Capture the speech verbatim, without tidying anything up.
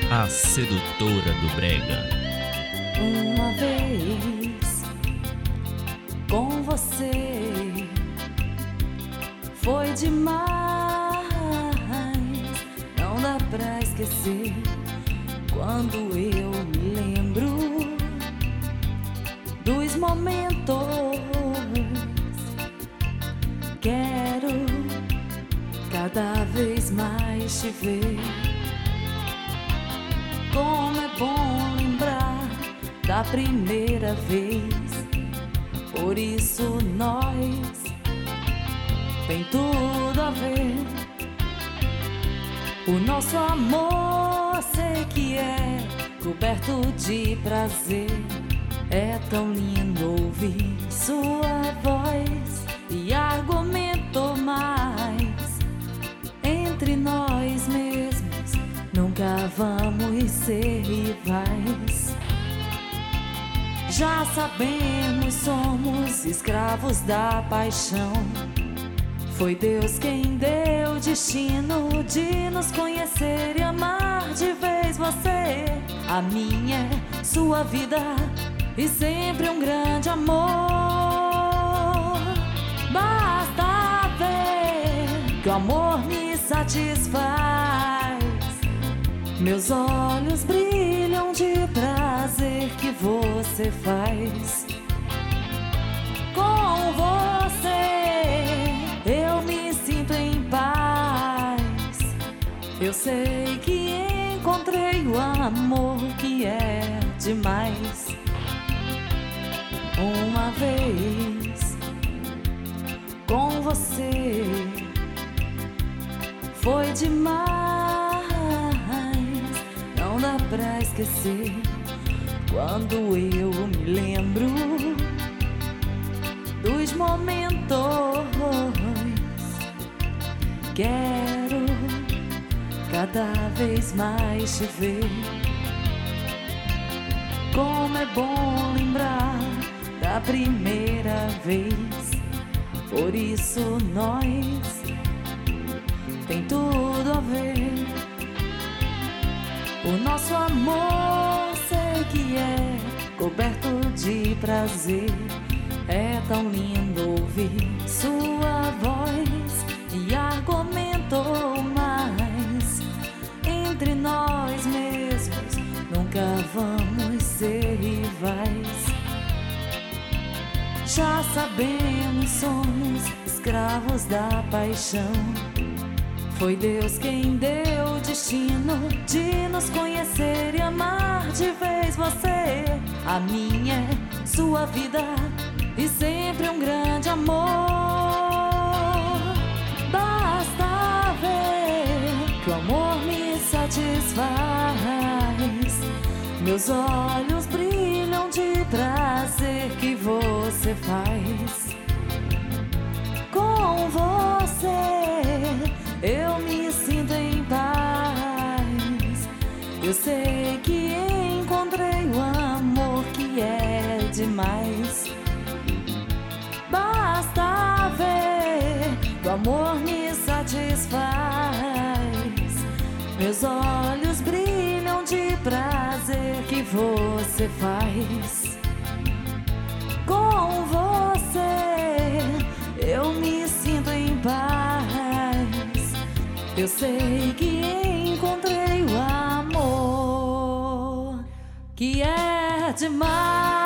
A sedutora do brega. Uma vez com você foi demais, não dá pra esquecer. Quando eu me lembro dos momentos, quero cada vez mais te ver. Como é bom lembrar da primeira vez. Por isso nós tem tudo a ver. O nosso amor sei que é coberto de prazer. É tão lindo ouvir sua voz e argumento mais. Entre nós mesmos nunca vamos ser rivais. Já sabemos, somos escravos da paixão. Foi Deus quem deu o destino de nos conhecer e amar de vez você. A minha é sua vida e sempre um grande amor. Basta ver que o amor me satisfaz. Meus olhos brilham de prazer que você faz. Com você eu me sinto em paz. Eu sei que encontrei o amor que é demais. Uma vez com você foi demais, não dá pra esquecer. Quando eu me lembro dos momentos, quero cada vez mais te ver. Como é bom lembrar da primeira vez. Por isso nós tem tudo a ver. O nosso amor sei que é coberto de prazer. É tão lindo ouvir sua voz e argumento mais. Entre nós mesmos nunca vamos ser rivais. Já sabemos, somos escravos da paixão. Foi Deus quem deu o destino de nos conhecer e amar de vez você. A minha é sua vida e sempre um grande amor. Basta ver que o amor me satisfaz. Meus olhos brilham de prazer que você faz. Com você eu me sinto em paz. Eu sei que encontrei o amor que é demais. Basta ver que o amor me satisfaz. Meus olhos brilham de prazer que você faz. Com você eu me sinto em paz. Eu sei que encontrei o amor que é demais.